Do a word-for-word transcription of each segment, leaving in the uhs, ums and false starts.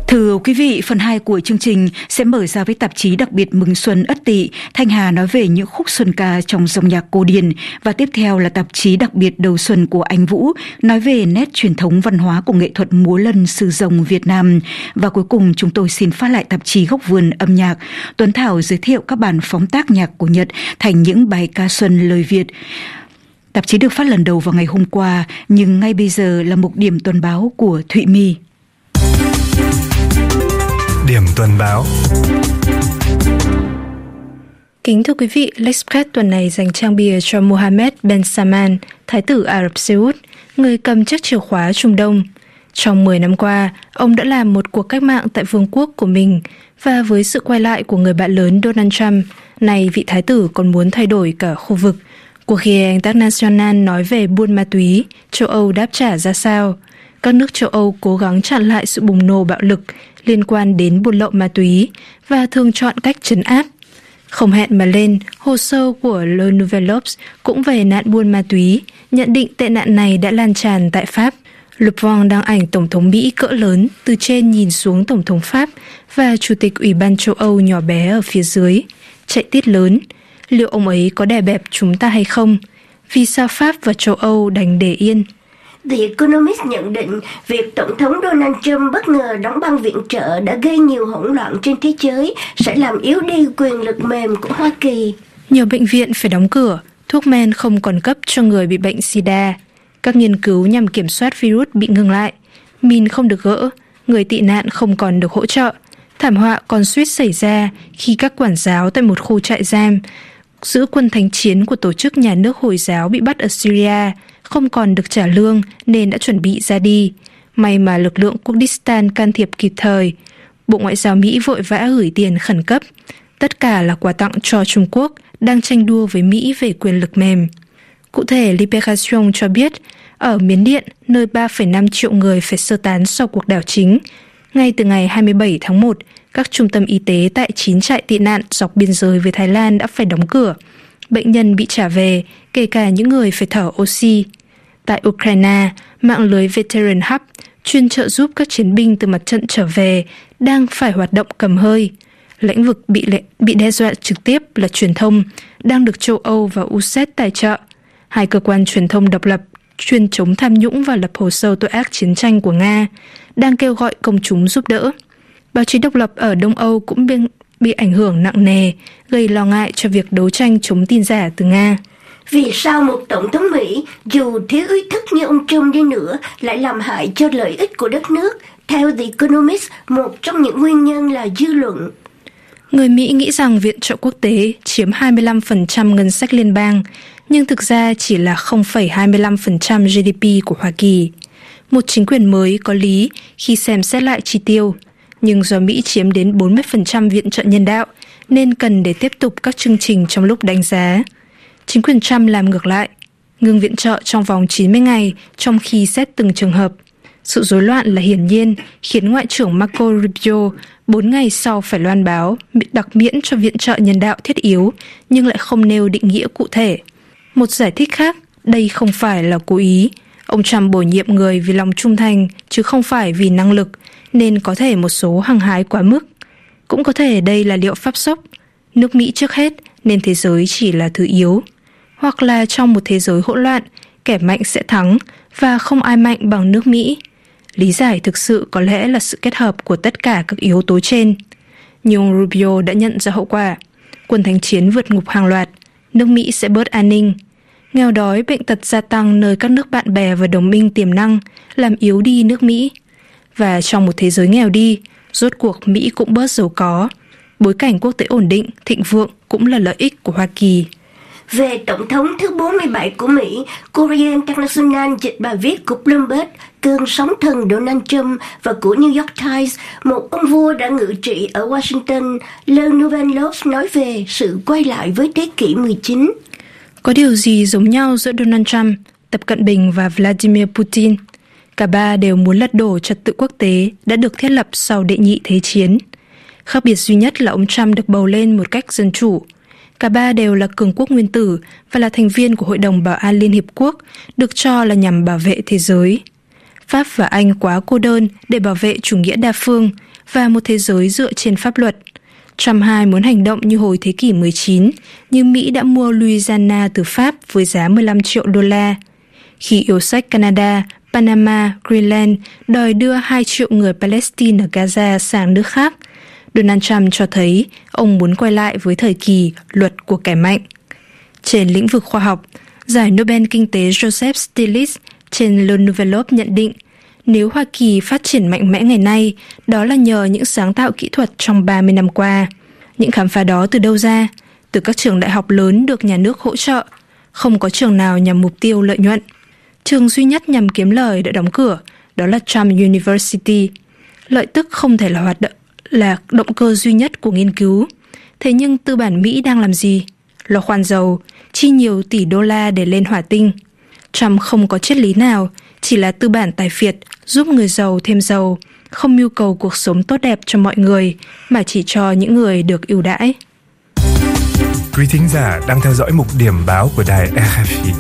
Thưa quý vị, phần hai của chương trình sẽ mở ra với tạp chí đặc biệt Mừng Xuân Ất Tỵ. Thanh Hà nói về những khúc xuân ca trong dòng nhạc cổ điển. Và tiếp theo là tạp chí đặc biệt Đầu Xuân của Anh Vũ, nói về nét truyền thống văn hóa của nghệ thuật múa lân sư rồng Việt Nam. Và cuối cùng chúng tôi xin phát lại tạp chí Góc Vườn Âm Nhạc. Tuấn Thảo giới thiệu các bản phóng tác nhạc của Nhật thành những bài ca xuân lời Việt. Tạp chí được phát lần đầu vào ngày hôm qua, nhưng ngay bây giờ là mục điểm tuần báo của Thụy My. Điểm tuần báo. Kính thưa quý vị, L'Express tuần này dành trang bìa cho Mohammed bin Salman, Thái tử Ả Rập Xê Út, người cầm chiếc chìa khóa Trung Đông. Trong mười năm qua, ông đã làm một cuộc cách mạng tại vương quốc của mình, và với sự quay lại của người bạn lớn Donald Trump, nay vị Thái tử còn muốn thay đổi cả khu vực. Cuộc Guerre International nói về buôn ma túy, châu Âu đáp trả ra sao? Các nước châu Âu cố gắng chặn lại sự bùng nổ bạo lực liên quan đến buôn lậu ma túy và thường chọn cách trấn áp. Không hẹn mà lên, hồ sơ của Le Nouvel Obs cũng về nạn buôn ma túy, nhận định tệ nạn này đã lan tràn tại Pháp. Le Point đăng ảnh Tổng thống Mỹ cỡ lớn từ trên nhìn xuống Tổng thống Pháp và Chủ tịch Ủy ban châu Âu nhỏ bé ở phía dưới. Chạy tiết lớn, liệu ông ấy có đè bẹp chúng ta hay không? Vì sao Pháp và châu Âu đành để yên? The Economist nhận định việc Tổng thống Donald Trump bất ngờ đóng băng viện trợ đã gây nhiều hỗn loạn trên thế giới, sẽ làm yếu đi quyền lực mềm của Hoa Kỳ. Nhiều bệnh viện phải đóng cửa, thuốc men không còn cấp cho người bị bệnh SIDA. Các nghiên cứu nhằm kiểm soát virus bị ngừng lại. Min không được gỡ, người tị nạn không còn được hỗ trợ. Thảm họa còn suýt xảy ra khi các quản giáo tại một khu trại giam giữ quân thánh chiến của tổ chức nhà nước Hồi giáo bị bắt ở Syria không còn được trả lương nên đã chuẩn bị ra đi. May mà lực lượng Kurdistan can thiệp kịp thời. Bộ Ngoại giao Mỹ vội vã gửi tiền khẩn cấp. Tất cả là quà tặng cho Trung Quốc đang tranh đua với Mỹ về quyền lực mềm. Cụ thể, Libération cho biết, ở Miến Điện, nơi ba phẩy năm triệu người phải sơ tán sau cuộc đảo chính, ngay từ ngày hai mươi bảy tháng một, các trung tâm y tế tại chín trại tị nạn dọc biên giới với Thái Lan đã phải đóng cửa. Bệnh nhân bị trả về, kể cả những người phải thở oxy. Tại Ukraine, mạng lưới Veteran Hub, chuyên trợ giúp các chiến binh từ mặt trận trở về, đang phải hoạt động cầm hơi. Lĩnh vực bị, lệ, bị đe dọa trực tiếp là truyền thông, đang được châu Âu và u ét ét tài trợ. Hai cơ quan truyền thông độc lập chuyên chống tham nhũng và lập hồ sơ tội ác chiến tranh của Nga đang kêu gọi công chúng giúp đỡ. Báo chí độc lập ở Đông Âu cũng bị, bị ảnh hưởng nặng nề, gây lo ngại cho việc đấu tranh chống tin giả từ Nga. Vì sao một tổng thống Mỹ, dù thiếu ý thức như ông Trump đi nữa, lại làm hại cho lợi ích của đất nước? Theo The Economist, một trong những nguyên nhân là dư luận. Người Mỹ nghĩ rằng viện trợ quốc tế chiếm hai mươi lăm phần trăm ngân sách liên bang, nhưng thực ra chỉ là không phẩy hai mươi lăm phần trăm giê đê pê của Hoa Kỳ. Một chính quyền mới có lý khi xem xét lại chi tiêu, nhưng do Mỹ chiếm đến bốn mươi phần trăm viện trợ nhân đạo, nên cần để tiếp tục các chương trình trong lúc đánh giá. Chính quyền Trump làm ngược lại, ngừng viện trợ trong vòng chín mươi ngày trong khi xét từng trường hợp. Sự rối loạn là hiển nhiên, khiến Ngoại trưởng Marco Rubio bốn ngày sau phải loan báo đặc miễn cho viện trợ nhân đạo thiết yếu, nhưng lại không nêu định nghĩa cụ thể. Một giải thích khác, đây không phải là cố ý. Ông Trump bổ nhiệm người vì lòng trung thành, chứ không phải vì năng lực, nên có thể một số hăng hái quá mức. Cũng có thể đây là liệu pháp sốc. Nước Mỹ trước hết, nên thế giới chỉ là thứ yếu. Hoặc là trong một thế giới hỗn loạn, kẻ mạnh sẽ thắng và không ai mạnh bằng nước Mỹ. Lý giải thực sự có lẽ là sự kết hợp của tất cả các yếu tố trên. Nhưng ông Rubio đã nhận ra hậu quả. Quân thánh chiến vượt ngục hàng loạt, nước Mỹ sẽ bớt an ninh. Nghèo đói, bệnh tật gia tăng nơi các nước bạn bè và đồng minh tiềm năng, làm yếu đi nước Mỹ. Và trong một thế giới nghèo đi, rốt cuộc Mỹ cũng bớt giàu có. Bối cảnh quốc tế ổn định, thịnh vượng cũng là lợi ích của Hoa Kỳ. Về Tổng thống thứ bốn mươi bảy của Mỹ, Courier International dịch bài viết của Bloomberg, cơn sóng thần Donald Trump và của New York Times, một ông vua đã ngự trị ở Washington. Le Nouvel Obs nói về sự quay lại với thế kỷ mười chín. Có điều gì giống nhau giữa Donald Trump, Tập Cận Bình và Vladimir Putin? Cả ba đều muốn lật đổ trật tự quốc tế đã được thiết lập sau đệ nhị thế chiến. Khác biệt duy nhất là ông Trump được bầu lên một cách dân chủ. Cả ba đều là cường quốc nguyên tử và là thành viên của Hội đồng Bảo an Liên Hiệp Quốc, được cho là nhằm bảo vệ thế giới. Pháp và Anh quá cô đơn để bảo vệ chủ nghĩa đa phương, và một thế giới dựa trên pháp luật. Trump hai muốn hành động như hồi thế kỷ mười chín, nhưng Mỹ đã mua Louisiana từ Pháp với giá mười lăm triệu đô la. Khi yêu sách Canada, Panama, Greenland đòi đưa hai triệu người Palestine ở Gaza sang nước khác, Donald Trump cho thấy ông muốn quay lại với thời kỳ luật của kẻ mạnh. Trên lĩnh vực khoa học, giải Nobel Kinh tế Joseph Stiglitz trên Le Nouvel Observateur nhận định nếu Hoa Kỳ phát triển mạnh mẽ ngày nay, đó là nhờ những sáng tạo kỹ thuật trong ba mươi năm qua. Những khám phá đó từ đâu ra? Từ các trường đại học lớn được nhà nước hỗ trợ. Không có trường nào nhằm mục tiêu lợi nhuận. Trường duy nhất nhằm kiếm lời đã đóng cửa, đó là Trump University. Lợi tức không thể là hoạt động là động cơ duy nhất của nghiên cứu. Thế nhưng tư bản Mỹ đang làm gì? Lo khoan dầu, chi nhiều tỷ đô la để lên hỏa tinh. Trump không có triết lý nào, chỉ là tư bản tài phiệt giúp người giàu thêm giàu, không mưu cầu cuộc sống tốt đẹp cho mọi người, mà chỉ cho những người được ưu đãi. Quý thính giả đang theo dõi mục điểm báo của đài rờ ép i.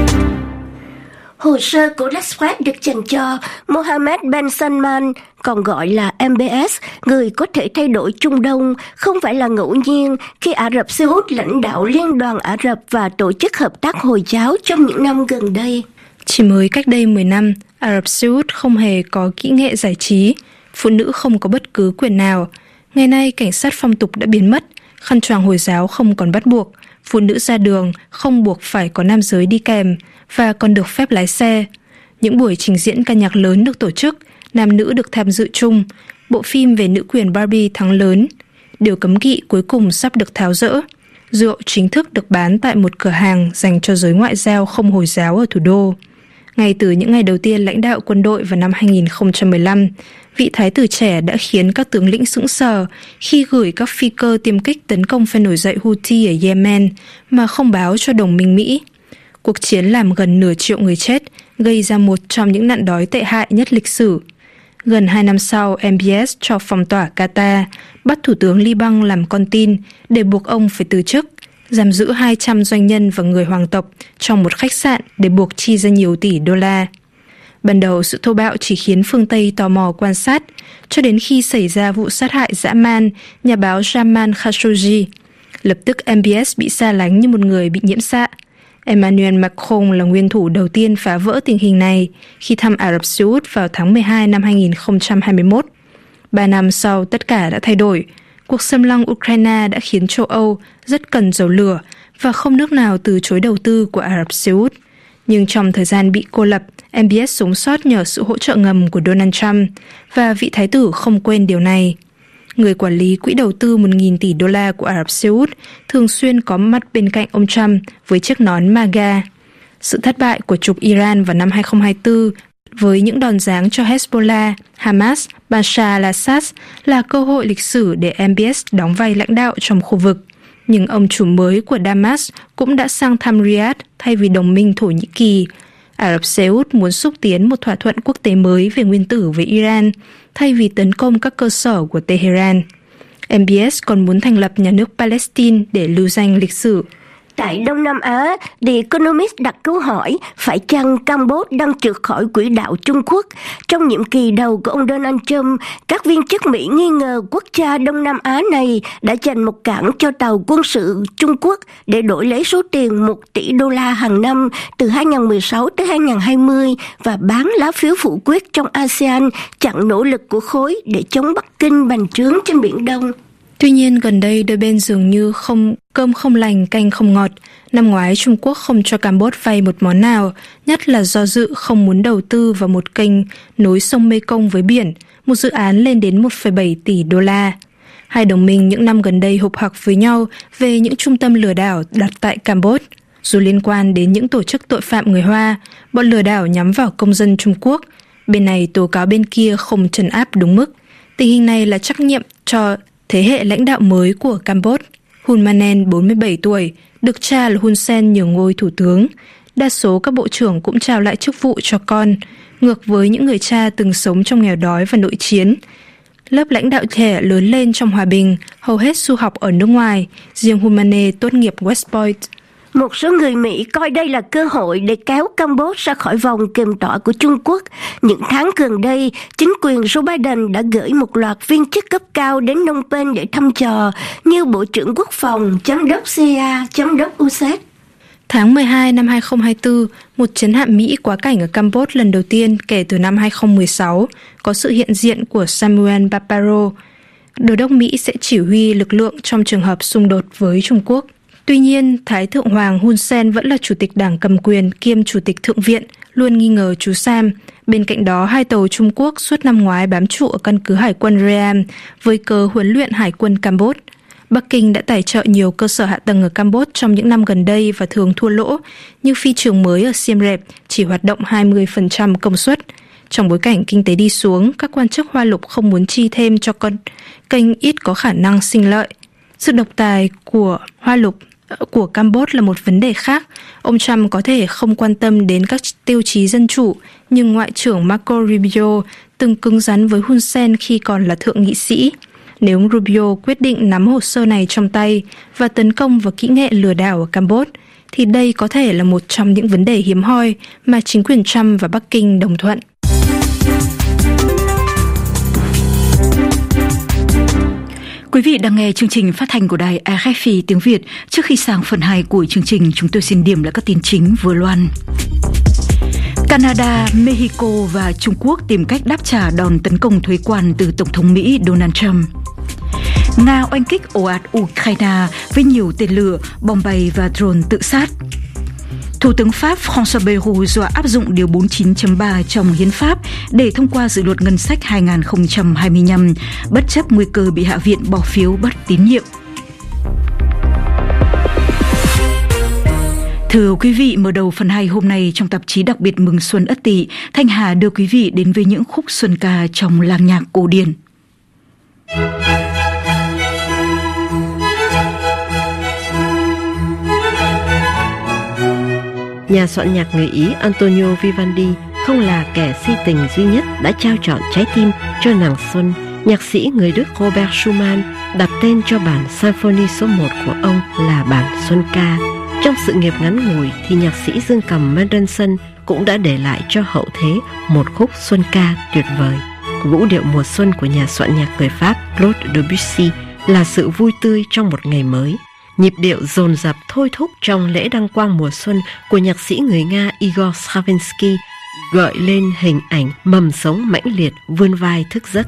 Hồ sơ của Rashford được dành cho Mohammed bin Salman, còn gọi là em bê ét, người có thể thay đổi Trung Đông, không phải là ngẫu nhiên khi Ả Rập Xê Út lãnh đạo Liên đoàn Ả Rập và Tổ chức Hợp tác Hồi giáo trong những năm gần đây. Chỉ mới cách đây mười năm, Ả Rập Xê Út không hề có kỹ nghệ giải trí, phụ nữ không có bất cứ quyền nào. Ngày nay, cảnh sát phong tục đã biến mất, khăn choàng Hồi giáo không còn bắt buộc, phụ nữ ra đường không buộc phải có nam giới đi kèm và còn được phép lái xe. Những buổi trình diễn ca nhạc lớn được tổ chức, nam nữ được tham dự chung, bộ phim về nữ quyền Barbie thắng lớn. Điều cấm kỵ cuối cùng sắp được tháo dỡ. Rượu chính thức được bán tại một cửa hàng dành cho giới ngoại giao không Hồi giáo ở thủ đô. Ngay từ những ngày đầu tiên lãnh đạo quân đội vào năm hai nghìn không trăm mười lăm, vị thái tử trẻ đã khiến các tướng lĩnh sững sờ khi gửi các phi cơ tiêm kích tấn công phe nổi dậy Houthi ở Yemen mà không báo cho đồng minh Mỹ. Cuộc chiến làm gần nửa triệu người chết, gây ra một trong những nạn đói tệ hại nhất lịch sử. Gần hai năm sau, em bê ét cho phong tỏa Qatar, bắt Thủ tướng Liban làm con tin để buộc ông phải từ chức, giam giữ hai trăm doanh nhân và người hoàng tộc trong một khách sạn để buộc chi ra nhiều tỷ đô la. Ban đầu, sự thô bạo chỉ khiến phương Tây tò mò quan sát, cho đến khi xảy ra vụ sát hại dã man nhà báo Jamal Khashoggi. Lập tức em bê ét bị xa lánh như một người bị nhiễm xạ. Emmanuel Macron là nguyên thủ đầu tiên phá vỡ tình hình này khi thăm Ả Rập Xê Út vào tháng mười hai năm hai nghìn không trăm hai mươi mốt. Ba năm sau, tất cả đã thay đổi. Cuộc xâm lăng Ukraine đã khiến châu Âu rất cần dầu lửa và không nước nào từ chối đầu tư của Ả Rập Xê Út. Nhưng trong thời gian bị cô lập, em bê ét sống sót nhờ sự hỗ trợ ngầm của Donald Trump và vị thái tử không quên điều này. Người quản lý quỹ đầu tư một nghìn tỷ đô la của Ả Rập Xê Út thường xuyên có mặt bên cạnh ông Trump với chiếc nón MAGA. Sự thất bại của trục Iran vào năm hai nghìn không trăm hai mươi tư với những đòn giáng cho Hezbollah, Hamas, Bashar al-Assad là cơ hội lịch sử để em bê ét đóng vai lãnh đạo trong khu vực. Nhưng ông chủ mới của Damas cũng đã sang thăm Riyadh thay vì đồng minh Thổ Nhĩ Kỳ. Ả Rập Xê Út muốn xúc tiến một thỏa thuận quốc tế mới về nguyên tử với Iran thay vì tấn công các cơ sở của Tehran. em bê ét còn muốn thành lập nhà nước Palestine để lưu danh lịch sử. Tại Đông Nam Á, The Economist đặt câu hỏi phải chăng Campuchia đang trượt khỏi quỹ đạo Trung Quốc. Trong nhiệm kỳ đầu của ông Donald Trump, các viên chức Mỹ nghi ngờ quốc gia Đông Nam Á này đã dành một cảng cho tàu quân sự Trung Quốc để đổi lấy số tiền một tỷ đô la hàng năm từ hai nghìn không trăm mười sáu tới hai nghìn không trăm hai mươi và bán lá phiếu phủ quyết trong a sê an chặn nỗ lực của khối để chống Bắc Kinh bành trướng trên Biển Đông. Tuy nhiên, gần đây đôi bên dường như không cơm không lành canh không ngọt. Năm ngoái, Trung Quốc không cho Campuchia vay một món nào, nhất là do dự không muốn đầu tư vào một kênh nối sông Mekong với biển, một dự án lên đến một phẩy bảy tỷ đô la. Hai đồng minh những năm gần đây hục hặc với nhau về những trung tâm lừa đảo đặt tại Campuchia. Dù liên quan đến những tổ chức tội phạm người Hoa, bọn lừa đảo nhắm vào công dân Trung Quốc, bên này tố cáo bên kia không trấn áp đúng mức. Tình hình này là trách nhiệm cho thế hệ lãnh đạo mới của Campuchia. Hun Manen, bốn mươi bảy tuổi, được cha là Hun Sen nhường ngôi thủ tướng. Đa số các bộ trưởng cũng trao lại chức vụ cho con, ngược với những người cha từng sống trong nghèo đói và nội chiến. Lớp lãnh đạo trẻ lớn lên trong hòa bình, hầu hết du học ở nước ngoài, riêng Hun Manen tốt nghiệp West Point. Một số người Mỹ coi đây là cơ hội để kéo Campuchia ra khỏi vòng kiềm tỏa của Trung Quốc. Những tháng gần đây, chính quyền Joe Biden đã gửi một loạt viên chức cấp cao đến Phnom Penh để thăm dò, như Bộ trưởng Quốc phòng, Giám đốc xê i a, Giám đốc u ét ét. Tháng mười hai năm hai không hai tư, một chiến hạm Mỹ quá cảnh ở Campuchia lần đầu tiên kể từ năm hai không một sáu, có sự hiện diện của Samuel Paparo. Đô đốc Mỹ sẽ chỉ huy lực lượng trong trường hợp xung đột với Trung Quốc. Tuy nhiên, Thái thượng hoàng Hun Sen vẫn là chủ tịch đảng cầm quyền kiêm chủ tịch thượng viện, luôn nghi ngờ chú Sam. Bên cạnh đó, hai tàu Trung Quốc suốt năm ngoái bám trụ ở căn cứ hải quân Ream với cớ huấn luyện hải quân Campuchia. Bắc Kinh đã tài trợ nhiều cơ sở hạ tầng ở Campuchia trong những năm gần đây và thường thua lỗ, như phi trường mới ở Siem Reap chỉ hoạt động hai mươi phần trăm công suất. Trong bối cảnh kinh tế đi xuống, các quan chức Hoa Lục không muốn chi thêm cho con kênh ít có khả năng sinh lợi. Sự độc tài của Hoa Lục của Campuchia là một vấn đề khác. Ông Trump có thể không quan tâm đến các tiêu chí dân chủ, nhưng Ngoại trưởng Marco Rubio từng cứng rắn với Hun Sen khi còn là thượng nghị sĩ. Nếu Rubio quyết định nắm hồ sơ này trong tay và tấn công vào kỹ nghệ lừa đảo ở Campuchia, thì đây có thể là một trong những vấn đề hiếm hoi mà chính quyền Trump và Bắc Kinh đồng thuận. Quý vị đang nghe chương trình phát thanh của đài rờ ép i tiếng Việt. Trước khi sang phần hai của chương trình, chúng tôi xin điểm lại các tin chính vừa loan. Canada, Mexico và Trung Quốc tìm cách đáp trả đòn tấn công thuế quan từ Tổng thống Mỹ Donald Trump. Nga oanh kích ồ ạt Ukraine với nhiều tên lửa, bom bay và drone tự sát. Thủ tướng Pháp François Bayrou dọa áp dụng điều bốn mươi chín chấm ba trong hiến pháp để thông qua dự luật ngân sách hai không hai lăm, bất chấp nguy cơ bị Hạ viện bỏ phiếu bất tín nhiệm. Thưa quý vị, mở đầu phần hai hôm nay trong tạp chí đặc biệt Mừng Xuân Ất Tỵ, Thanh Hà đưa quý vị đến với những khúc xuân ca trong làng nhạc cổ điển. Nhà soạn nhạc người Ý Antonio Vivaldi không là kẻ si tình duy nhất đã trao trọn trái tim cho nàng xuân. Nhạc sĩ người Đức Robert Schumann đặt tên cho bản Symphony số một của ông là bản Xuân ca. Trong sự nghiệp ngắn ngủi thì nhạc sĩ dương cầm Mendelssohn cũng đã để lại cho hậu thế một khúc xuân ca tuyệt vời. Vũ điệu mùa xuân của nhà soạn nhạc người Pháp Claude Debussy là sự vui tươi trong một ngày mới. Nhịp điệu dồn dập thôi thúc trong lễ đăng quang mùa xuân của nhạc sĩ người Nga Igor Stravinsky gợi lên hình ảnh mầm sống mãnh liệt vươn vai thức giấc.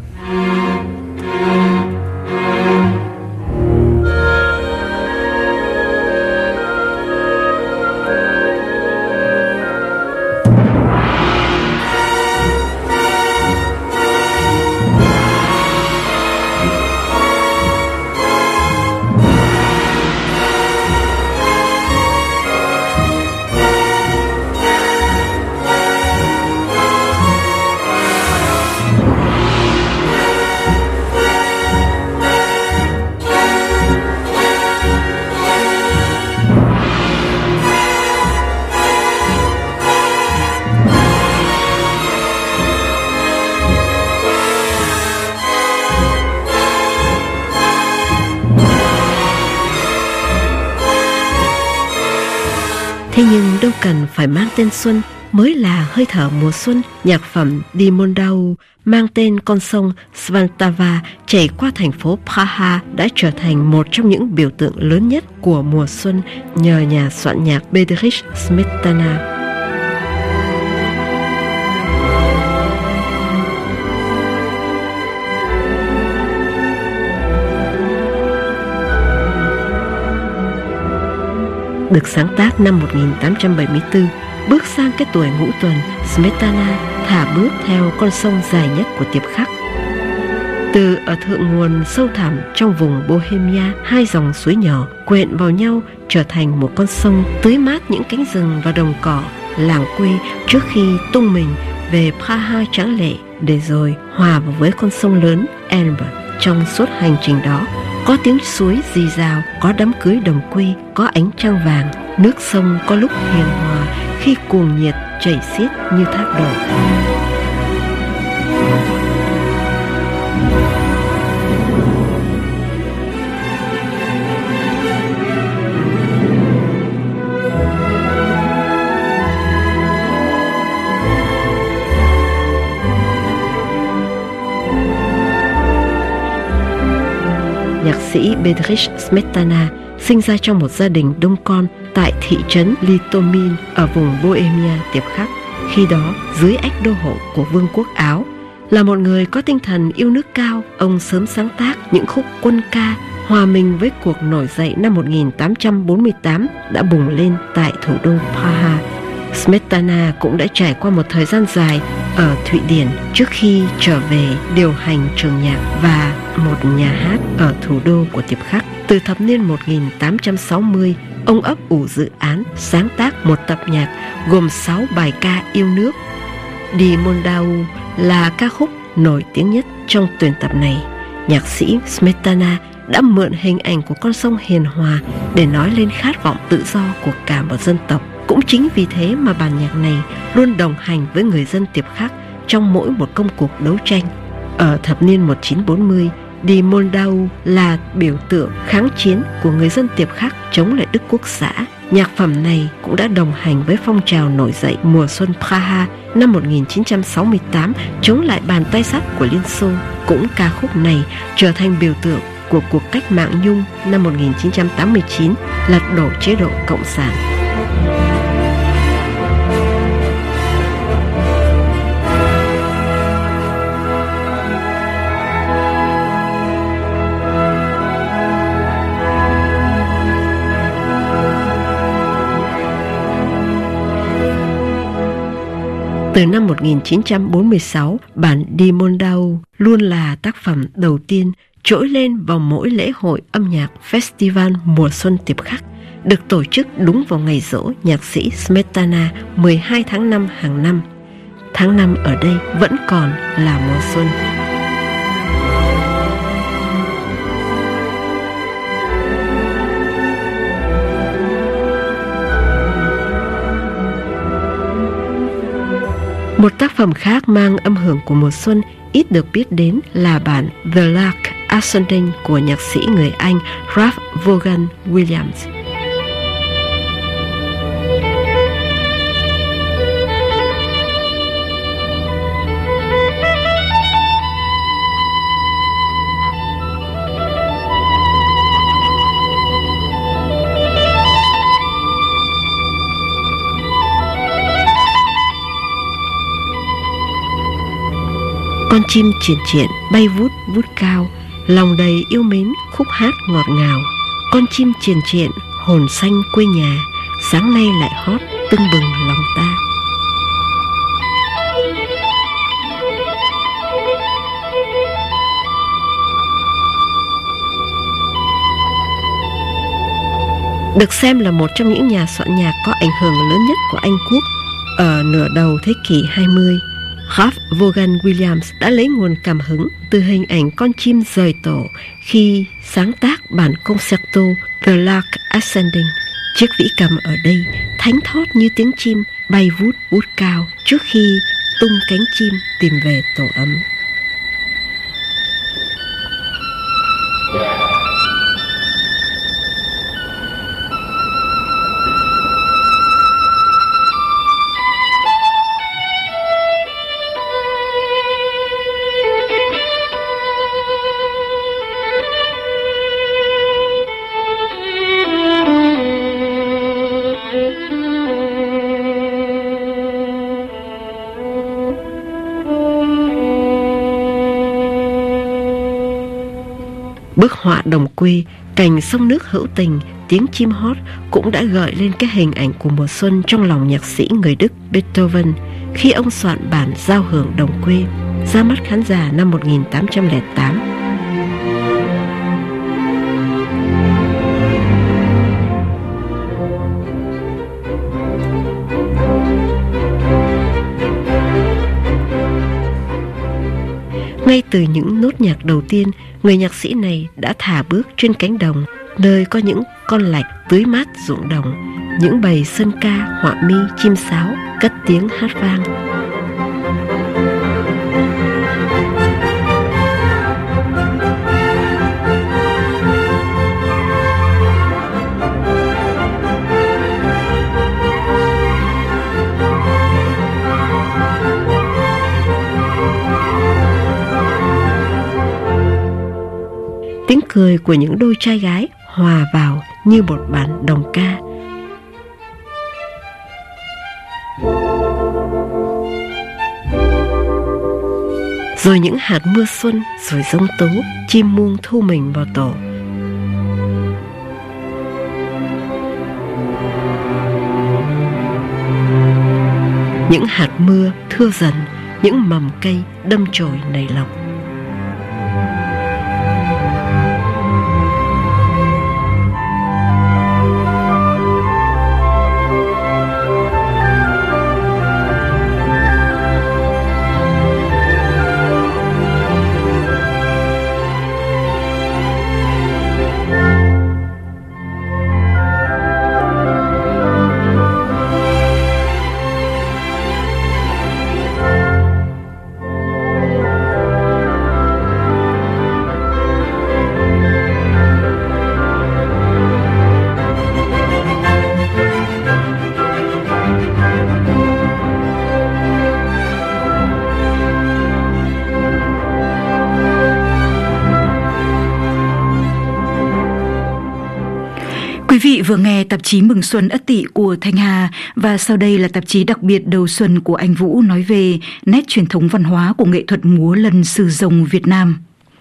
Thế nhưng đâu cần phải mang tên xuân mới là hơi thở mùa xuân. Nhạc phẩm Die Moldau mang tên con sông Svantava chảy qua thành phố Praha đã trở thành một trong những biểu tượng lớn nhất của mùa xuân nhờ nhà soạn nhạc Bedřich Smetana. Được sáng tác năm một nghìn tám trăm bảy mươi tư, bước sang cái tuổi ngũ tuần, Smetana thả bước theo con sông dài nhất của tiệp khắc. Từ ở thượng nguồn sâu thẳm trong vùng Bohemia, hai dòng suối nhỏ quện vào nhau trở thành một con sông tưới mát những cánh rừng và đồng cỏ làng quê trước khi tung mình về Praha tráng lệ để rồi hòa vào với con sông lớn Elbe. Trong suốt hành trình đó, có tiếng suối rì rào, có đám cưới đồng quê, có ánh trăng vàng. Nước sông có lúc hiền hòa khi cuồng nhiệt chảy xiết như thác đổ. sĩ Bedřich Smetana sinh ra trong một gia đình đông con tại thị trấn Litomín ở vùng Bohemia Tiệp Khắc, khi đó dưới ách đô hộ của Vương quốc Áo. Là một người có tinh thần yêu nước cao, ông sớm sáng tác những khúc quân ca hòa mình với cuộc nổi dậy năm một nghìn tám trăm bốn mươi tám đã bùng lên tại thủ đô Praha. Smetana cũng đã trải qua một thời gian dài ở Thụy Điển trước khi trở về điều hành trường nhạc và một nhà hát ở thủ đô của Tiệp Khắc. Từ thập niên một nghìn tám trăm sáu mươi, ông ấp ủ dự án sáng tác một tập nhạc gồm sáu bài ca yêu nước. Die Moldau là ca khúc nổi tiếng nhất trong tuyển tập này. Nhạc sĩ Smetana đã mượn hình ảnh của con sông hiền hòa để nói lên khát vọng tự do của cả một dân tộc. Cũng chính vì thế mà bản nhạc này luôn đồng hành với người dân Tiệp Khắc trong mỗi một công cuộc đấu tranh. Ở thập niên một nghìn chín trăm bốn mươi, Die Moldau là biểu tượng kháng chiến của người dân Tiệp Khắc chống lại Đức Quốc xã. Nhạc phẩm này cũng đã đồng hành với phong trào nổi dậy mùa xuân Praha năm một nghìn chín trăm sáu mươi tám chống lại bàn tay sắt của Liên Xô. Cũng ca khúc này trở thành biểu tượng của cuộc cách mạng Nhung năm một nghìn chín trăm tám mươi chín, lật đổ chế độ Cộng sản. Từ năm một nghìn chín trăm bốn mươi sáu, bản Die Moldau luôn là tác phẩm đầu tiên trỗi lên vào mỗi lễ hội âm nhạc Festival mùa xuân Tiệp Khắc, được tổ chức đúng vào ngày giỗ nhạc sĩ Smetana mười hai tháng năm hàng năm. Tháng năm ở đây vẫn còn là mùa xuân. Một tác phẩm khác mang âm hưởng của mùa xuân ít được biết đến là bản The Lark Ascending của nhạc sĩ người Anh Ralph Vaughan Williams. Con chim triển triển bay vút vút cao, lòng đầy yêu mến khúc hát ngọt ngào. Con chim triển triển hồn xanh quê nhà, sáng nay lại hót tưng bừng lòng ta. Được xem là một trong những nhà soạn nhạc có ảnh hưởng lớn nhất của Anh Quốc ở nửa đầu thế kỷ hai mươi, Ralph Vaughan Williams đã lấy nguồn cảm hứng từ hình ảnh con chim rời tổ khi sáng tác bản concerto The Lark Ascending. Chiếc vĩ cầm ở đây thánh thót như tiếng chim bay vút vút cao trước khi tung cánh chim tìm về tổ ấm. Bức họa đồng quê, cành sông nước hữu tình, tiếng chim hót cũng đã gợi lên cái hình ảnh của mùa xuân trong lòng nhạc sĩ người Đức Beethoven khi ông soạn bản Giao hưởng đồng quê, ra mắt khán giả năm một nghìn tám trăm lẻ tám. Ngay từ những nốt nhạc đầu tiên, người nhạc sĩ này đã thả bước trên cánh đồng, nơi có những con lạch tưới mát ruộng đồng, những bầy sơn ca, họa mi, chim sáo cất tiếng hát vang. Tiếng cười của những đôi trai gái hòa vào như một bản đồng ca. Rồi những hạt mưa xuân, rồi giông tố, chim muông thu mình vào tổ. Những hạt mưa thưa dần, những mầm cây đâm chồi nảy lọc. Quý vị vừa nghe tạp chí Mừng Xuân Ất Tỵ của Thanh Hà và sau đây là tạp chí đặc biệt đầu xuân của anh Vũ nói về nét truyền thống văn hóa của nghệ thuật múa lân sư rồng Việt Nam.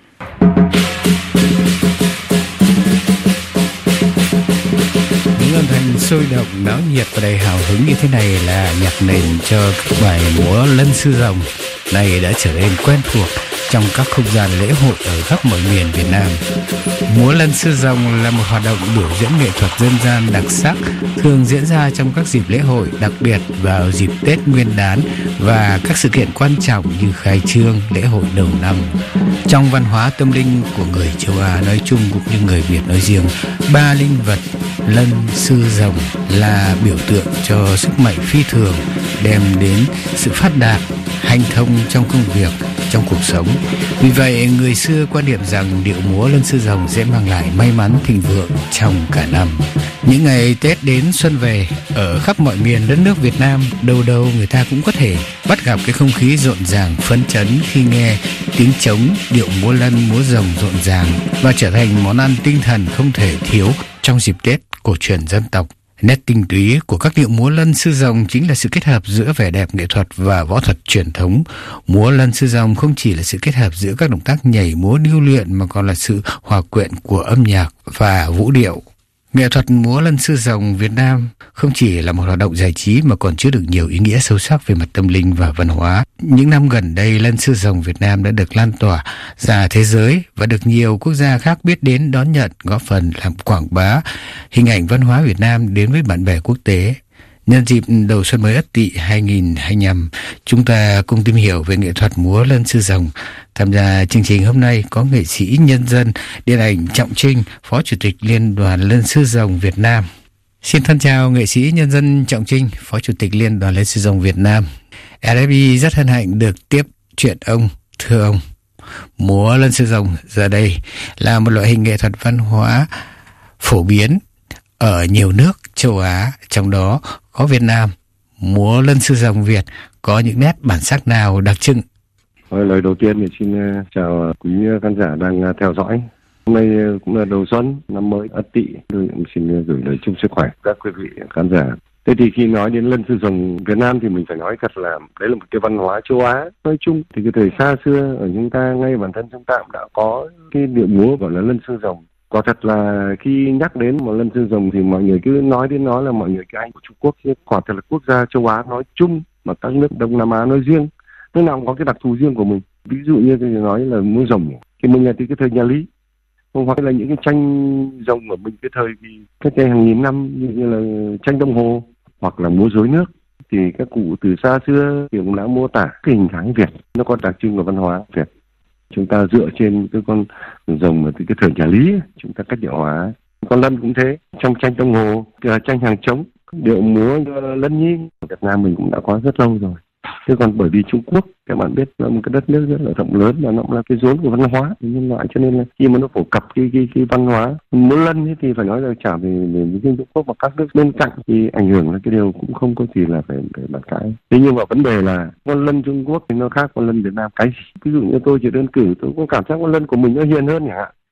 Những âm thanh sôi động, náo nhiệt và đầy hào hứng như thế này là nhạc nền cho các bài múa lân sư rồng này đã trở nên quen thuộc trong các không gian lễ hội ở khắp mọi miền Việt Nam. Múa lân sư rồng là một hoạt động biểu diễn nghệ thuật dân gian đặc sắc, thường diễn ra trong các dịp lễ hội, đặc biệt vào dịp Tết Nguyên đán và các sự kiện quan trọng như khai trương, lễ hội đầu năm. Trong văn hóa tâm linh của người châu Á nói chung cũng như người Việt nói riêng, ba linh vật lân sư rồng là biểu tượng cho sức mạnh phi thường, đem đến sự phát đạt, hanh thông trong công việc, trong cuộc sống. Vì vậy, người xưa quan niệm rằng điệu múa lân sư rồng sẽ mang lại may mắn thịnh vượng trong cả năm. Những ngày Tết đến xuân về, ở khắp mọi miền đất nước Việt Nam, đâu đâu người ta cũng có thể bắt gặp cái không khí rộn ràng, phấn chấn khi nghe tiếng trống, điệu múa lân, múa rồng rộn ràng và trở thành món ăn tinh thần không thể thiếu trong dịp Tết cổ truyền dân tộc. Nét tinh túy của các điệu múa lân sư rồng chính là sự kết hợp giữa vẻ đẹp nghệ thuật và võ thuật truyền thống. Múa lân sư rồng không chỉ là sự kết hợp giữa các động tác nhảy múa điêu luyện mà còn là sự hòa quyện của âm nhạc và vũ điệu. Nghệ thuật múa lân sư rồng Việt Nam không chỉ là một hoạt động giải trí mà còn chứa được nhiều ý nghĩa sâu sắc về mặt tâm linh và văn hóa. Những năm gần đây, lân sư rồng Việt Nam đã được lan tỏa ra thế giới và được nhiều quốc gia khác biết đến, đón nhận, góp phần làm quảng bá hình ảnh văn hóa Việt Nam đến với bạn bè quốc tế. Nhân dịp đầu xuân mới Ất Tỵ hai nghìn hai mươi lăm, chúng ta cùng tìm hiểu về nghệ thuật múa lân sư rồng. Tham gia chương trình hôm nay có nghệ sĩ nhân dân điện ảnh Trọng Trinh, Phó Chủ tịch Liên đoàn Lân sư rồng Việt Nam. Xin thân chào nghệ sĩ nhân dân Trọng Trinh, Phó Chủ tịch Liên đoàn Lân sư rồng Việt Nam. rờ ép i rất hân hạnh được tiếp chuyện ông. Thưa ông, múa lân sư rồng giờ đây là một loại hình nghệ thuật văn hóa phổ biến ở nhiều nước châu Á, trong đó có Việt Nam. Múa lân sư rồng Việt có những nét bản sắc nào đặc trưng? Lời đầu tiên thì xin chào quý khán giả đang theo dõi. Hôm nay cũng là đầu xuân, năm mới Ất Tỵ, tôi cũng xin gửi lời chúc sức khỏe các quý vị khán giả. Thế thì khi nói đến lân sư rồng Việt Nam thì mình phải nói thật là đấy là một cái văn hóa châu Á nói chung. Thì cái thời xa xưa ở chúng ta, ngay bản thân chúng ta cũng đã có cái điệu múa gọi là lân sư rồng. Quả thật là khi nhắc đến một lân sư rồng thì mọi người cứ nói đến nó là mọi người cái Anh của Trung Quốc. Quả thật là quốc gia châu Á nói chung mà các nước Đông Nam Á nói riêng, nước nào cũng có cái đặc thù riêng của mình. Ví dụ như tôi nói là múa rồng thì mình là từ cái thời nhà Lý, hoặc là những cái tranh rồng của mình cái thời thì cách đây hàng nghìn năm như là tranh đồng hồ hoặc là múa rối nước, thì các cụ từ xa xưa thì cũng đã mô tả cái hình thái Việt, nó có đặc trưng của văn hóa Việt. Chúng ta dựa trên cái con rồng mà từ cái thời nhà Lý, chúng ta cách điệu hóa. Con lân cũng thế, trong tranh đồng hồ, tranh hàng trống, điệu múa lân nhi, Việt Nam mình cũng đã có rất lâu rồi. Thế còn bởi vì Trung Quốc, các bạn biết là một cái đất nước rất là rộng lớn và nó cũng là cái rốn của văn hóa của nhân loại, cho nên là khi mà nó phổ cập cái cái cái văn hóa múa lân ấy, thì phải nói là trả về về riêng Trung Quốc và các nước bên cạnh thì ảnh hưởng là cái điều cũng không có gì là phải phải bàn cãi. Thế nhưng mà vấn đề là con lân Trung Quốc thì nó khác con lân Việt Nam cái gì? Ví dụ như tôi chỉ đơn cử, tôi cũng cảm giác con lân của mình nó hiền hơn chẳng hạn.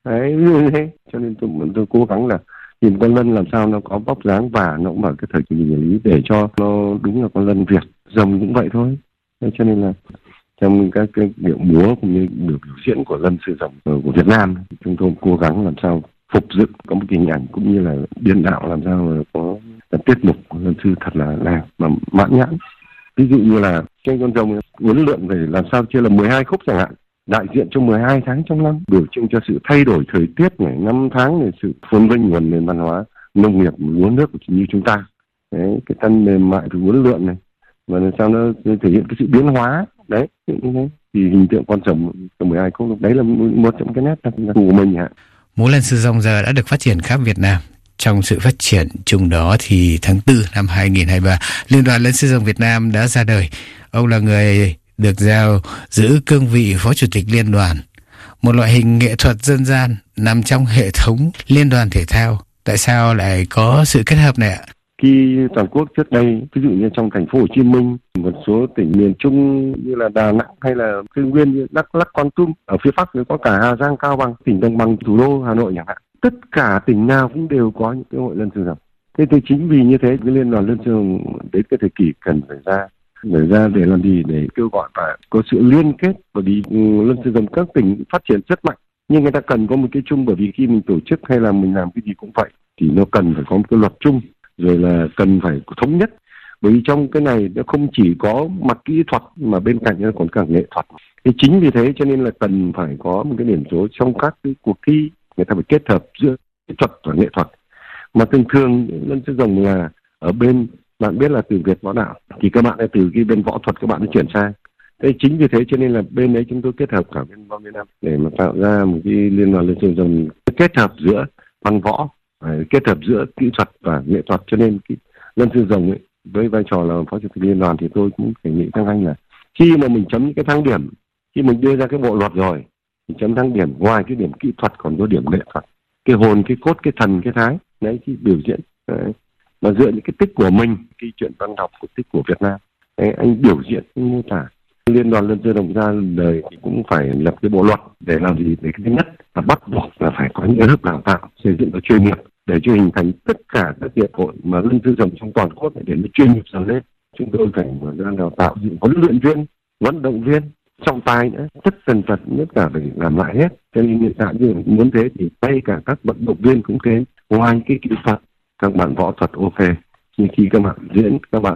Đấy, ví dụ như thế. Cho nên tôi tôi cố gắng là nhìn con lân làm sao nó có vóc dáng và nó cũng ở cái thời kỳ địa lý để cho nó đúng là con lân Việt. Rồng cũng vậy thôi. Thế cho nên là trong các cái điệu múa cũng như biểu biểu diễn của lân sư rồng của Việt Nam, chúng tôi cố gắng làm sao phục dựng có một cái hình ảnh cũng như là biên đạo làm sao mà có tiết mục của lân sư thật là là mà mãn nhãn. Ví dụ như là trên con rồng huấn luyện về làm sao chia là mười hai khúc chẳng hạn, đại diện cho mười hai tháng trong năm, biểu trưng cho sự thay đổi thời tiết này, năm tháng này, sự phồn vinh nguồn nền văn hóa nông nghiệp lúa nước như chúng ta. Đấy, cái thân mềm mại của huấn luyện này và làm sao nó thể hiện cái sự biến hóa đấy như thế thì hình tượng con rồng mười hai khúc đấy là một trong cái nét đặc thù của mình ạ. Múa lân sư rồng giờ đã được phát triển khắp Việt Nam. Trong sự phát triển chung đó thì tháng tư năm hai nghìn không trăm hai mươi ba, Liên đoàn Lân sư rồng Việt Nam đã ra đời. Ông là người được giao giữ cương vị Phó Chủ tịch Liên đoàn, một loại hình nghệ thuật dân gian nằm trong hệ thống liên đoàn thể thao. Tại sao lại có sự kết hợp này ạ? Khi toàn quốc trước đây, ví dụ như trong thành phố Hồ Chí Minh, một số tỉnh miền Trung như là Đà Nẵng hay là Tây Nguyên như Đắk Lắk, Kon Tum, ở phía Bắc có cả Hà Giang, Cao Bằng, tỉnh đồng bằng thủ đô Hà Nội chẳng hạn. Tất cả tỉnh nào cũng đều có những cái hội lân sư rồng. Thế thì chính vì như thế, cái liên đoàn lân sư rồng đến cái thời kỳ cần phải ra, để ra để làm gì, để kêu gọi và có sự liên kết, bởi vì lân sư rồng các tỉnh phát triển rất mạnh, nhưng người ta cần có một cái chung, bởi vì khi mình tổ chức hay là mình làm cái gì cũng vậy thì nó cần phải có một cái luật chung, rồi là cần phải thống nhất, bởi vì trong cái này nó không chỉ có mặt kỹ thuật mà bên cạnh nó còn cả nghệ thuật. Thì chính vì thế cho nên là cần phải có một cái điểm số trong các cái cuộc thi, người ta phải kết hợp giữa kỹ thuật và nghệ thuật. Mà thường thường lân sư rồng là ở bên, bạn biết là từ Việt Võ Đạo thì các bạn từ cái bên võ thuật các bạn đã chuyển sang. Thế chính vì thế cho nên là bên ấy chúng tôi kết hợp cả bên võ Việt Nam để mà tạo ra một cái liên đoàn lân sư rồng kết hợp giữa văn võ, kết hợp giữa kỹ thuật và nghệ thuật. Cho nên cái lân sư rồng ấy với vai trò là Phó Chủ tịch Liên đoàn thì tôi cũng phải nghĩ các anh là khi mà mình chấm những cái thang điểm, khi mình đưa ra cái bộ luật rồi thì chấm thang điểm, ngoài cái điểm kỹ thuật còn có điểm nghệ thuật, cái hồn, cái cốt, cái thần, cái thái đấy, cái biểu diễn đấy. Mà dựa những cái tích của mình, cái chuyện văn học của tích của Việt Nam đấy, anh biểu diễn, anh mô tả. Liên đoàn lân sư rồng ra đời thì cũng phải lập cái bộ luật để làm gì? Để cái thứ nhất là bắt buộc là phải có những lớp đào tạo xây dựng nó chuyên nghiệp để cho hình thành tất cả các hiệp hội mà lân sư rồng trong toàn quốc để nó chuyên nghiệp dần lên. Chúng tôi phải ra đào tạo những huấn luyện viên, vận động viên, trọng tài nữa, tất tần tật tất cả phải làm lại hết. Cho nên hiện tại như muốn thế thì ngay cả các vận động viên cũng thế, ngoài cái kỹ thuật, các bạn võ thuật ok, nhưng khi các bạn diễn, các bạn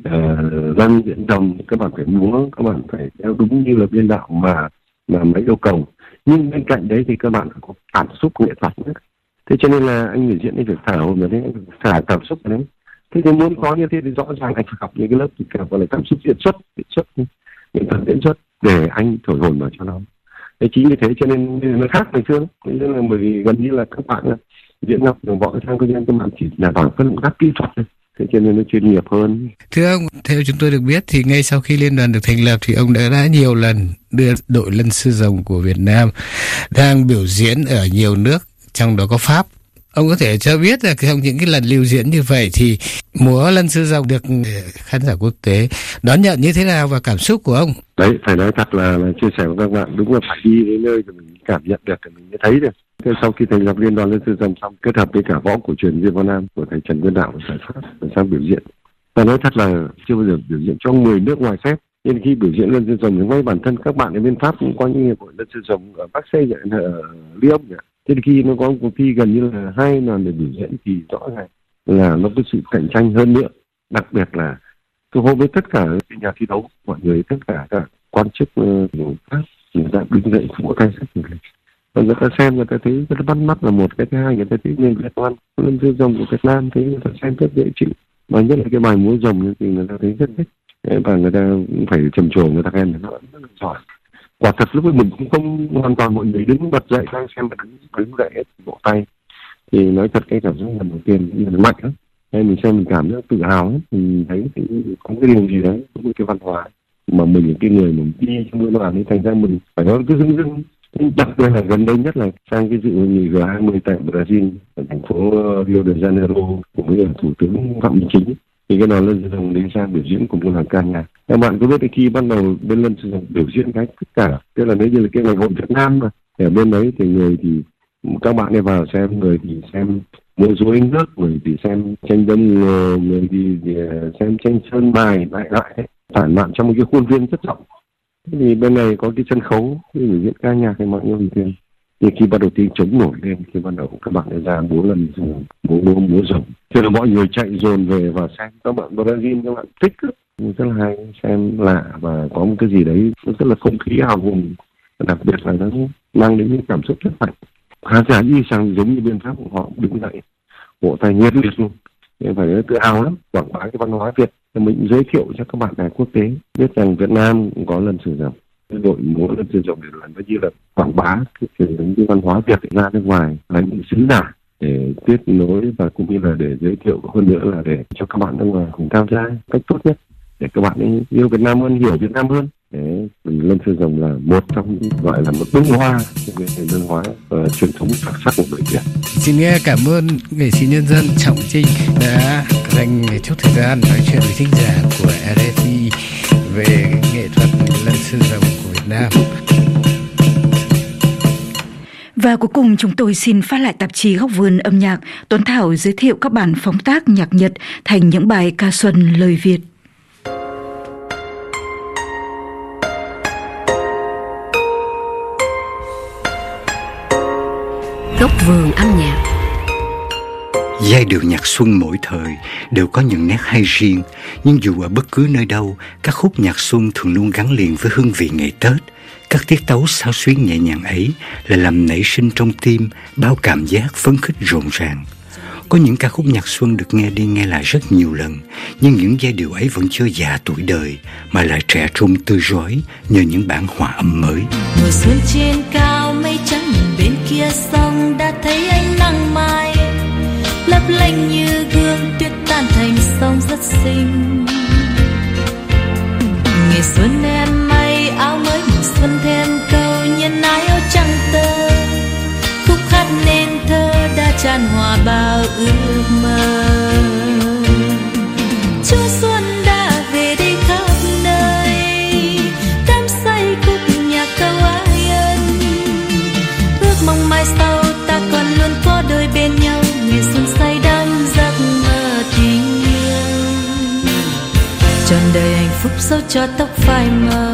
lân uh, diễn đồng, các bạn phải múa, các bạn phải theo đúng như là biên đạo mà mà mấy yêu cầu. Nhưng bên cạnh đấy thì các bạn phải có cảm xúc nghệ thuật nữa. Thế cho nên là anh biểu diễn anh phải thả hồn vào đấy, anh phải thả cảm xúc vào đấy. Thế thì muốn có như thế thì rõ ràng anh phải học những cái lớp thì cả gọi là cảm xúc diễn xuất, diễn xuất, nghệ thuật diễn xuất để anh thổi hồn vào cho nó. Thế chính vì thế cho nên nó khác ngày xưa. Nên là bởi vì gần như là các bạn diễn học võ sang công nhân các bạn chỉ là bằng phân các kỹ thuật thôi. Thế cho nên nó chuyên nghiệp hơn. Thưa ông, theo chúng tôi được biết thì ngay sau khi liên đoàn được thành lập thì ông đã, đã nhiều lần đưa đội lân sư rồng của Việt Nam đang biểu diễn ở nhiều nước, trong đó có Pháp. Ông có thể cho biết là trong những cái lần lưu diễn như vậy thì múa lân sư rồng được khán giả quốc tế đón nhận như thế nào và cảm xúc của ông? Đấy, phải nói thật là, là chia sẻ với các bạn, đúng là phải đi đến nơi thì mình cảm nhận được, thì mình mới thấy được. Thế sau khi thành lập liên đoàn lân sư rồng xong, kết hợp với cả võ cổ truyền Việt Nam của thầy Trần Nguyên Đạo tại Pháp để sang biểu diễn. Và nói thật là chưa bao giờ biểu diễn trong mười nước ngoài xếp. Nhưng khi biểu diễn lân sư rồng thì ngay bản thân các bạn ở bên Pháp cũng có những hiệp hội lân sư rồng ở Marseille, ở Lyon. Thế thì khi nó có một cuộc thi gần như là hai lần để biểu diễn thì rõ ràng là nó có sự cạnh tranh hơn nữa. Đặc biệt là tôi hô với tất cả nhà thi đấu, mọi người, tất cả các quan chức uh, Pháp, người ta đứng dậy vỗ tay rất nhiều. Và người ta xem, người ta thấy rất bắt mắt là một, cái thứ hai người ta thấy người Việt Nam lân sư rồng của Việt Nam thấy người ta xem rất dễ chịu, và nhất là cái bài múa rồng thì người ta thấy rất thích, và người ta cũng phải trầm trồ, người ta khen nó rất là giỏi. Quả thật lúc ấy mình cũng không hoàn toàn mọi người đứng bật dậy đang xem mà đứng đứng dậy hết vỗ tay, thì nói thật cái cảm giác lần đầu tiên như là mạnh lắm. Hay mình xem mình cảm giác tự hào ấy, mình thấy thì có cái điều gì đấy, có một cái văn hóa mà mình cái người mình đi trong liên đoàn ấy, thành ra mình phải nói cứ dưng dưng. Đặc biệt là gần đây nhất là sang cái dự hội nghị G hai mươi tại Brazil ở thành phố Rio de Janeiro cùng với thủ tướng Phạm Minh Chính, thì cái đoàn lân sư rồng đi sang biểu diễn cùng một làng ca nhạc. Các bạn có biết là khi bắt đầu bên lân sư rồng biểu diễn cái tất cả, tức là nếu như là cái ngày hội Việt Nam mà ở bên đấy thì người thì Các bạn ấy vào xem, người thì xem múa rối nước, người thì xem tranh đông, người thì xem tranh sơn mài lại lại đấy, tản mạn trong một cái khuôn viên rất rộng. Thế thì bên này có cái sân khấu cái biểu diễn ca nhạc thì mọi người bình thường. Nhưng khi bắt đầu tiếng trống nổi lên, khi bắt đầu các bạn ấy ra múa lần múa múa múa rồng, thế là mọi người chạy dồn về và xem. Các bạn Brazil các bạn thích rất là hay, xem lạ và có một cái gì đấy rất là không khí hào hùng, đặc biệt là nó mang đến những cảm xúc rất mạnh. Khán giả y rằng giống như bên Pháp, họ đứng dậy vỗ tay nhiệt liệt luôn, nên phải tự hào lắm, quảng bá cái văn hóa Việt. Mình giới thiệu cho các bạn bè quốc tế biết rằng Việt Nam cũng có lân sư rồng, đội múa lân sư rồng để làm cái như là quảng bá cái truyền thống cái văn hóa Việt ra nước ngoài, là những sứ giả để tiếp nối và cũng như là để giới thiệu hơn nữa là để cho các bạn nước ngoài cùng tham gia cách tốt nhất để các bạn ấy yêu Việt Nam hơn, hiểu Việt Nam hơn. Đấy, lân sư rồng là một trong những gọi là một bông hoa trong cái nền văn hóa và truyền thống đặc sắc của người Việt. Xin cảm ơn nghệ sĩ nhân dân Trọng Trinh đã dành chút thời gian nói chuyện với thính giả của rờ ép i về nghệ thuật lân sư rồng của Việt Nam. Và cuối cùng chúng tôi xin phát lại tạp chí Góc vườn âm nhạc. Tuấn Thảo giới thiệu các bản phóng tác nhạc Nhật thành những bài ca xuân lời Việt. Góc vườn âm nhạc. Giai điệu nhạc xuân mỗi thời đều có những nét hay riêng, nhưng dù ở bất cứ nơi đâu, các khúc nhạc xuân thường luôn gắn liền với hương vị ngày Tết. Các tiết tấu xao xuyến nhẹ nhàng ấy là làm nảy sinh trong tim bao cảm giác phấn khích rộn ràng. Có những ca khúc nhạc xuân được nghe đi nghe lại rất nhiều lần, nhưng những giai điệu ấy vẫn chưa già tuổi đời mà lại trẻ trung tươi rói nhờ những bản hòa âm mới. Mùa xuân trên cao mây trắng, nhìn bên kia sông đã thấy ánh nắng mai lấp lánh như gương, tuyết tan thành sông rất xinh. Ngày xuân em may áo mới, mùa xuân thêm câu nhân ái áo trắng tơ, khúc hát nên thơ đã tràn hòa bao ước mơ. Chúa xuân đã về đây khắp nơi, đắm say khúc nhạc câu ái ân, ước mong mai sau ta còn luôn có đôi bên nhau. Ngày xuân say đắm giấc mơ tình yêu, trọn đời hạnh phúc dẫu cho tóc phai màu.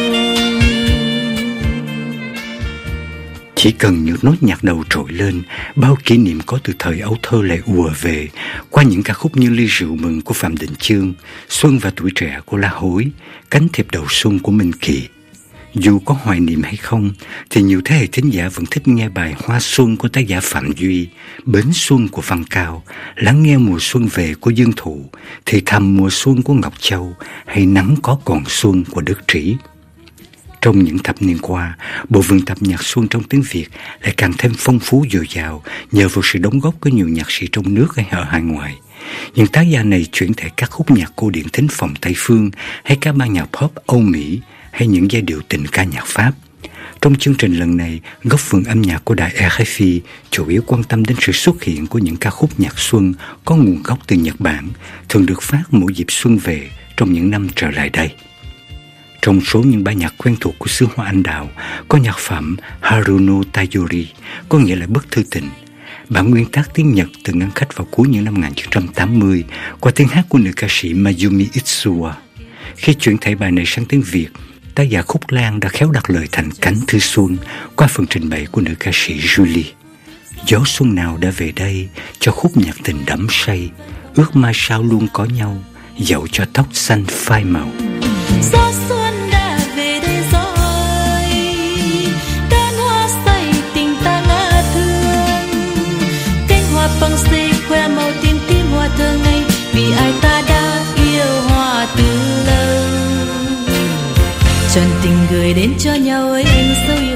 Chỉ cần những nốt nhạc đầu trội lên, bao kỷ niệm có từ thời ấu thơ lại ùa về qua những ca khúc như Ly rượu mừng của Phạm Đình Chương, Xuân và tuổi trẻ của La Hối, Cánh thiệp đầu xuân của Minh Kỳ. Dù có hoài niệm hay không, thì nhiều thế hệ thính giả vẫn thích nghe bài Hoa Xuân của tác giả Phạm Duy, Bến Xuân của Văn Cao, Lắng nghe mùa xuân về của Dương Thụ, Thì thầm mùa xuân của Ngọc Châu, hay Nắng có còn xuân của Đức Trí. Trong những thập niên qua, bộ vườn tập nhạc xuân trong tiếng Việt lại càng thêm phong phú dồi dào nhờ vào sự đóng góp của nhiều nhạc sĩ trong nước hay ở hải ngoại. Những tác giả này chuyển thể các khúc nhạc cổ điển thính phòng Tây phương hay các ban nhạc pop Âu Mỹ hay những giai điệu tình ca nhạc Pháp. Trong chương trình lần này, Góc vườn âm nhạc của đài rờ ép i chủ yếu quan tâm đến sự xuất hiện của những ca khúc nhạc xuân có nguồn gốc từ Nhật Bản, thường được phát mỗi dịp xuân về trong những năm trở lại đây. Trong số những bài nhạc quen thuộc của xứ Hoa Anh Đào có nhạc phẩm Haruno Tayori, có nghĩa là bức thư tình. Bản nguyên tác tiếng Nhật từng ngăn khách vào cuối những năm một nghìn chín trăm tám mươi qua tiếng hát của nữ ca sĩ Mayumi Itsuwa. Khi chuyển thể bài này sang tiếng Việt, tác giả Khúc Lan đã khéo đặt lời thành Cánh thư xuân qua phần trình bày của nữ ca sĩ Julie. Gió xuân nào đã về đây cho khúc nhạc tình đắm say, ước mai sao luôn có nhau, dẫu cho tóc xanh phai màu. Gió xuân đã về đây rồi, cánh hoa say tình ta ngã thương, cánh hoa băng xê khoe màu tím tím hoa thơ ngây, vì ai ta đã yêu hoa từ lâu. Trọn tình gửi đến cho nhau ấy anh sâu yêu.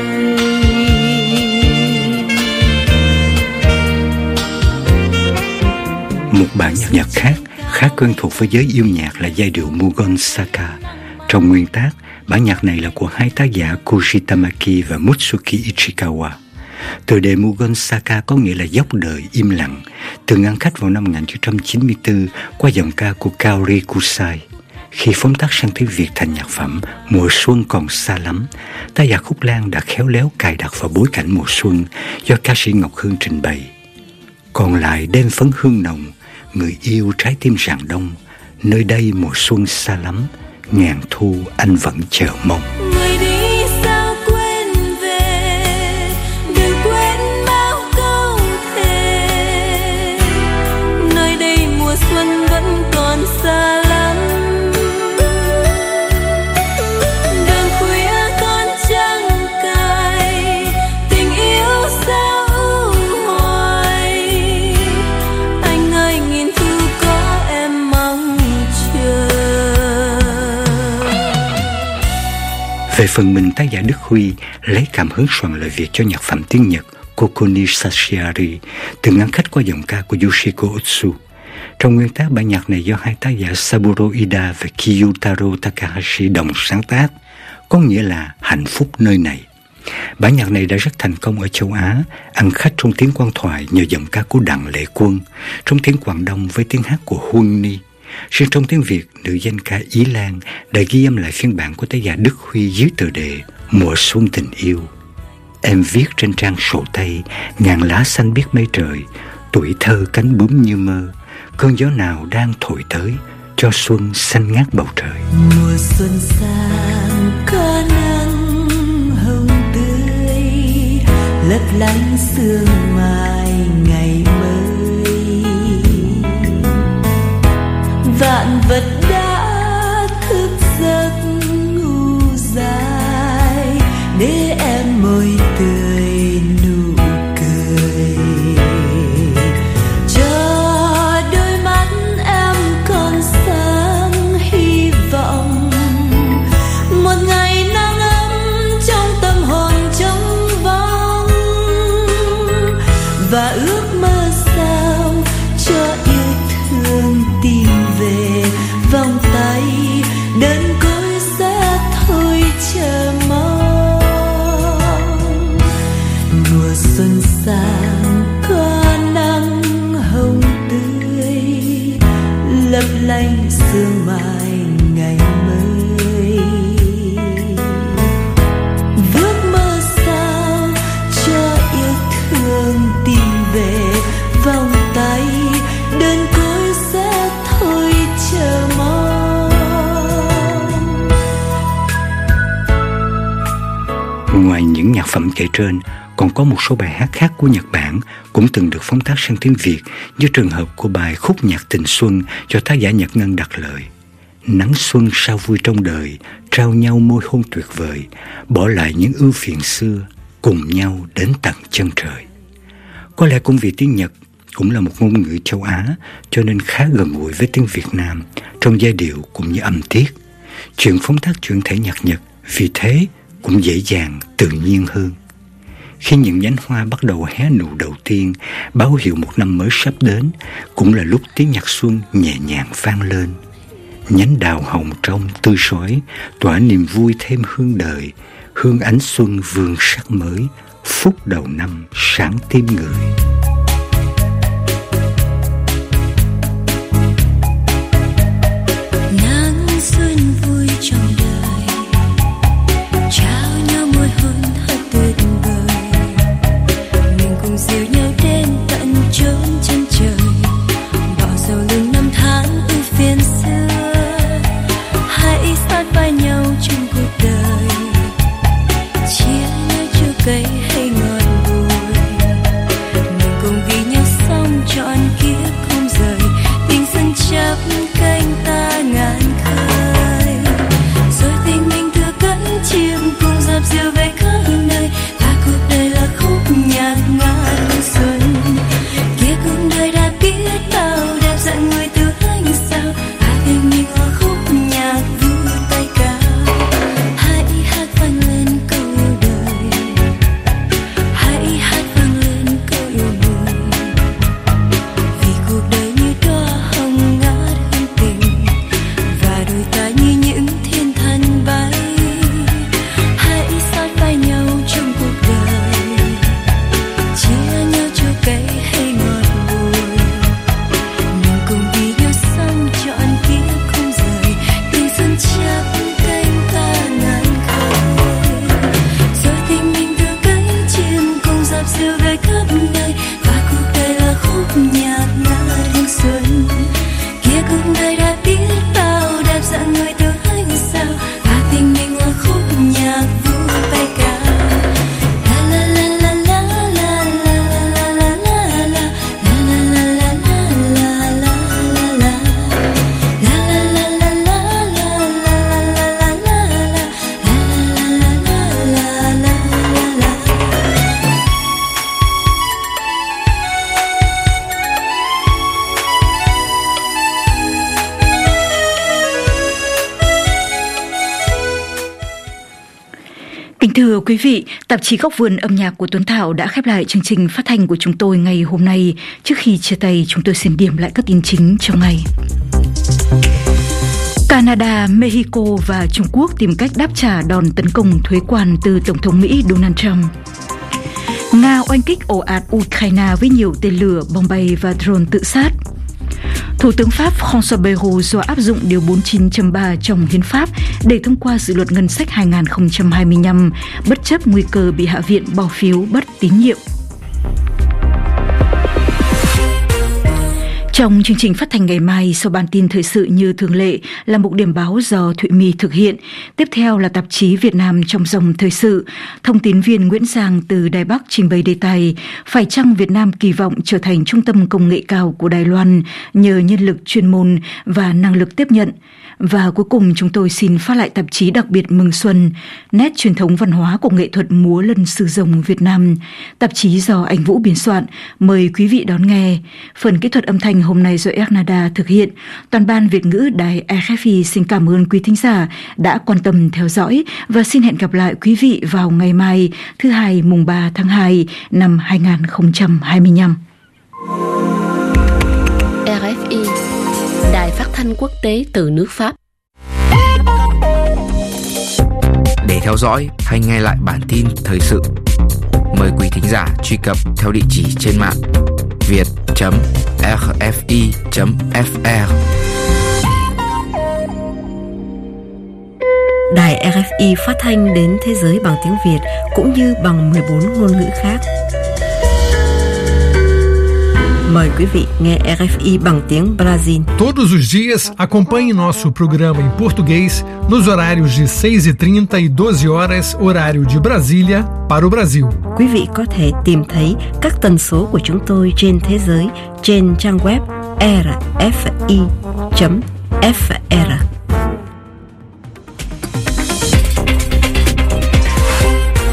Một bản nhạc nhạc khác khá quen thuộc với giới yêu nhạc là giai điệu Mugon Saka. Trong nguyên tác, bản nhạc này là của hai tác giả Koji Tamaki và Mutsuki Ichikawa. Tựa đề Mugon Saka có nghĩa là dốc đời im lặng, từng ngăn khách vào năm một nghìn chín trăm chín mươi tư qua giọng ca của Kaori Kusai. Khi phóng tác sang tiếng Việt thành nhạc phẩm Mùa xuân còn xa lắm, tác giả Khúc Lan đã khéo léo cài đặt vào bối cảnh mùa xuân do ca sĩ Ngọc Hương trình bày. Còn lại đêm phấn hương nồng, người yêu trái tim rạng đông, nơi đây mùa xuân xa lắm, ngàn thu anh vẫn chờ mong. Người đi sao quên về, đừng quên bao câu thề, nơi đây mùa xuân vẫn còn xa lắm. Đường khuya con trăng cài, tình yêu sao u hoài, anh ơi nghìn thu có em mong chờ. Về phần mình, tác giả Đức Huy lấy cảm hứng soạn lời Việt cho nhạc phẩm tiếng Nhật Kokoni Sashiari từ ngắn khách qua giọng ca của Yoshiko Otsu. Trong nguyên tác, bản nhạc này do hai tác giả Saburo Ida và Kiyutaro Takahashi đồng sáng tác, có nghĩa là hạnh phúc nơi này. Bản nhạc này đã rất thành công ở châu Á, ăn khách trong tiếng quan thoại nhờ giọng ca của Đặng Lệ Quân, trong tiếng Quảng Đông với tiếng hát của Huân Ni. Riêng trong tiếng Việt, nữ danh ca Ý Lan đã ghi âm lại phiên bản của tác giả Đức Huy dưới tựa đề Mùa xuân tình yêu. Em viết trên trang sổ tay, ngàn lá xanh biết mây trời, tuổi thơ cánh bướm như mơ, cơn gió nào đang thổi tới, cho xuân xanh ngát bầu trời. Mùa xuân sang có nắng hồng tươi, lấp lánh sương mai ngày mới, vạn vật đã thức giấc ngủ dài, để em môi tươi nụ cười, cho đôi mắt em còn sáng hy vọng, một ngày nắng ấm trong tâm hồn trống vắng, và ước mơ sao cho yêu thương tìm về vòng tay đơn côi sẽ thôi chờ mong. Mùa xuân sang có nắng hồng tươi, lấp lánh sương mai ngày mới, ước mơ sao cho yêu thương tìm về vòng tay đơn côi sẽ thôi chờ mong. Ngoài những nhạc phẩm kể trên, còn có một số bài hát khác của Nhật Bản cũng từng được phóng tác sang tiếng Việt, như trường hợp của bài Khúc nhạc tình xuân do tác giả Nhật Ngân đặt lời. Nắng xuân sao vui trong đời, trao nhau môi hôn tuyệt vời, bỏ lại những ưu phiền xưa, cùng nhau đến tận chân trời. Có lẽ cũng vì tiếng Nhật cũng là một ngôn ngữ châu Á, cho nên khá gần gũi với tiếng Việt Nam trong giai điệu cũng như âm tiết. Chuyện phóng tác chuyển thể nhạc Nhật vì thế cũng dễ dàng, tự nhiên hơn. Khi những nhánh hoa bắt đầu hé nụ đầu tiên, báo hiệu một năm mới sắp đến, cũng là lúc tiếng nhạc xuân nhẹ nhàng vang lên. Nhánh đào hồng trong tươi sói, tỏa niềm vui thêm hương đời, hương ánh xuân vương sắc mới, phút đầu năm sáng tim người. Nắng xuân vui trong đời, trao nhau môi hôn thật tuyệt vời, mình cùng dìu nhau đến tận chốn chân trời, bỏ sau lưng năm tháng ưu phiền xưa, hãy sát vai nhau trong cuộc đời, chia nhau chua cay hay ngọt bùi, mình cùng vì nhau sống trọn kiếp không rời, tình xuân chắp cánh ta ngàn khơi, rồi tình mình thừa cánh chim cùng dập dìu về khắp nơi, và cuộc đời là khúc nhạc ngàn xuân, kia cuộc đời đã biết bao đẹp dặn người từ ánh sao, và tình mình là khúc nhạc vui tay ca, hãy hát vang lên câu yêu đời, hãy hát vang lên câu yêu buồn, vì cuộc đời như đóa hồng ngát hương tình, và đôi ta như những thiên thần bay, hãy sát vai nhau Thưa quý vị, tạp chí Góc vườn âm nhạc của Tuấn Thảo đã khép lại chương trình phát thanh của chúng tôi ngày hôm nay. Trước khi chia tay, chúng tôi xin điểm lại các tin chính trong ngày. Canada, Mexico và Trung Quốc tìm cách đáp trả đòn tấn công thuế quan từ Tổng thống Mỹ Donald Trump. Nga oanh kích ồ ạt Ukraine với nhiều tên lửa, bom bay và drone tự sát. Thủ tướng Pháp François Bayrou do áp dụng điều bốn mươi chín chấm ba trong hiến pháp để thông qua dự luật ngân sách hai không hai lăm, bất chấp nguy cơ bị Hạ viện bỏ phiếu bất tín nhiệm. Trong chương trình phát thanh ngày mai, sau bản tin thời sự như thường lệ là mục điểm báo do Thụy My thực hiện. Tiếp theo là tạp chí Việt Nam trong dòng thời sự. Thông tín viên Nguyễn Giang từ Đài Bắc trình bày đề tài phải chăng Việt Nam kỳ vọng trở thành trung tâm công nghệ cao của Đài Loan nhờ nhân lực chuyên môn và năng lực tiếp nhận. Và cuối cùng chúng tôi xin phát lại tạp chí đặc biệt Mừng Xuân, nét truyền thống văn hóa của nghệ thuật múa lân sư rồng Việt Nam. Tạp chí do anh Vũ biên soạn. Mời quý vị đón nghe. Phần kỹ thuật âm thanh hôm nay do Ernada thực hiện. Toàn ban Việt ngữ Đài rờ ép i xin cảm ơn quý thính giả đã quan tâm theo dõi và xin hẹn gặp lại quý vị vào ngày mai thứ hai mùng ba tháng hai năm hai không hai lăm. rờ ép i, Đài Phát thanh Quốc tế từ nước Pháp. Để theo dõi hay nghe lại bản tin thời sự, mời quý thính giả truy cập theo địa chỉ trên mạng việt chấm rờ ép i chấm ép rờ. Đài rờ ép i phát thanh đến thế giới bằng tiếng Việt cũng như bằng mười bốn ngôn ngữ khác. Mời quý vị nghe rờ ép i bằng tiếng Brazil. Todos os dias, acompanhe nosso programa em português nos horários de seis e trinta e doze horas, horário de Brasília, para o Brasil. Quý vị có thể tìm thấy các tần số của chúng tôi trên thế giới trên trang web rờ ép i chấm ép rờ.